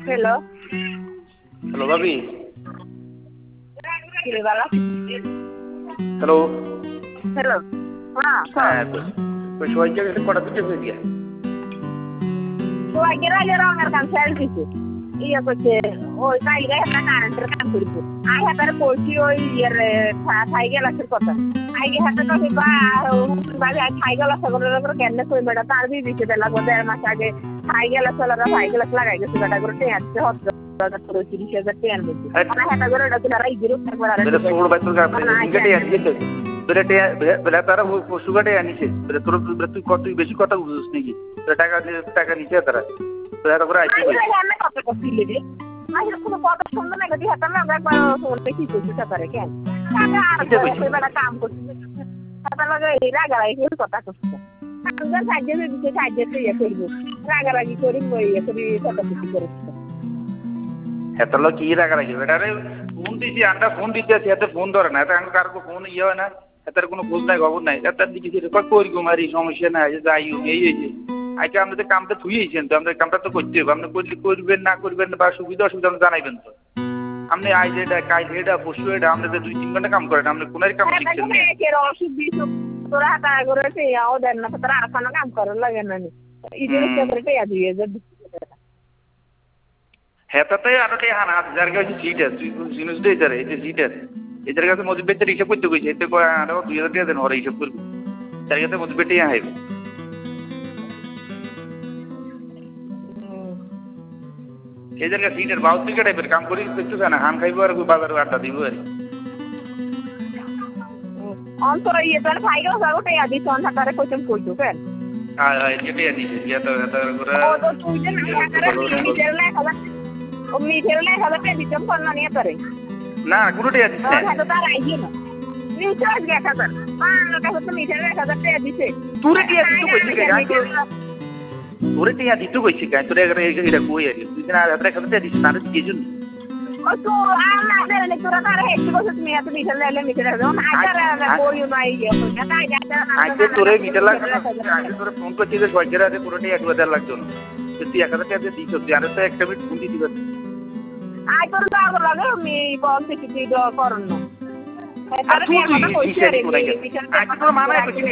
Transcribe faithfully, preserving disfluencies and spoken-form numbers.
hello hello भाभी किरे वाला हेलो हेलो हाँ হ্যাঁ কই সবাইকে এসে কটা দিতে হয়ে দিয়া তো আগে আগে রঙের কাম ছেড়ে দিছে ইয়ে করছে ওই কাইলে একটা কারেন্টের কাম করছে আই হাতারে পড়ছি ওই ইয়ের থাই গেলাসের কথা আগে হাতে তো বা বাড়ি থাই গেলাস করে কেন কই বেটা তার বি দিছে বেলা গো দেড় মাস আগে থাই গেলাস চলারা থাই গেলাস লাগাই গেছে বেটা করে টেয়াচ্ছে হত তিরিশ হাজার টেয়ার মধ্যে মানে হাতা করে এটা তুলা রাই দিরু একবার আরে বেটা ছোট বাচ্চা কাছে ইনগেটে আনিছে বেটা টেয়া বেটা তারা পশুগাটে আনিছে বেটা তোর তুই কত বেশি কথা বুঝছিস নাকি টাকা টাকা নিচে তারা বেটা করে আইছে আমি কত কষ্ট দিলে আইরে কোনো কথা শুনবে না গদি হাতা না একবার শুনতে কি করছিস তারে কেন টাকা আর বেটা কাম করছিস হাতা লাগে এই রাগারাই কি কথা করছিস আমরা সাহায্য দিতে সাহায্য দিয়ে করব রাগারাগি করি বই করি কথা কিছু করছিস এতলো কি রাগারাগি বেটা রে ফোন দিছি আন্ডা ফোন দিতে আছে এতে ফোন ধরে না এটা কার কো ফোন ইয়ে হয় না এটার কোনো খোঁজ নাই খবর নাই এটার দিকে যে কই কই কুমারী সমস্যা নাই যে যাই এই এই যে আইকে আমাদের কামটা থুইয়েছেন তো আমাদের কামটা তো করতে হবে আপনি করলে করবেন না করবেন বা সুবিধা অসুবিধা জানাইবেন তো আপনি আই যেটা কাই যেটা পশু এটা আমাদের দুই তিন ঘন্টা কাম করেন আপনি কোনের কাম শিখছেন না এর অসুবিধা তোরা হাতা করে তে আও দেন না তোরা আর কোনো কাম করার লাগে না নি ইদের করে তে দিয়ে যে হেতাতে আরতে হানা যার কাছে সিট আছে তুই জিনিস দে যারে এই যে সিট আছে এদের কাছে মজুর বেচে হিসাব করতে কইছে এতে কয় আরো দুই হাজার টাকা দেন ওরা হিসাব করবে তার কাছে মজুর বেটে আইবে এদের কাছে সিটের বাউত থেকে টাইপের কাম করি দেখতেছ না হান খাইবো আর বাজারে আড্ডা দিব আর অন্তর ইয়ে তার ফাইল যাওতে আদি সন হাতারে কইতেন কইতো কেন আয় আয় যেতে আনিছে এটা এটা করে ও তো তুই যে না হাতারে মিটার লে খাবার ও মিটার লে খাবার তে দিতাম কোন না নিয়ে পারে না কোনটাই আদিস না হ্যাঁ তো তার আইজি না নিউজ দেখা যান মান কাছে তো মিটার লে খাবার তে দিছে তুই কি আদিস তো কইছিস গাই তো তোরে তে আদিস তো কইছিস গাই তোরে এর এটা কই আর তুই না হাতারে খাবার তে দিস না কি জন্য ও তো আর না দেলে তোরা তার হেক্সি কইছিস তুমি এত মিটার লে মিটার লে না আইতারে কই নাই ইয়ে না তাই যাতা না আইতে তোরে মিটার লাগে আইতে তোরে ফোন করছিস যে ছয় হাজার পুরোটাই এক হাজার লাগতো না তুই এক হাজার টাকা দিয়ে দিছ তুই আর তো একটা মিনিট ফোন দিয়ে দিবি আই তোর লাগো লাগে আমি কল থেকে দিই করন না আর তুই কইছিস আই তোর মানায় কইছিস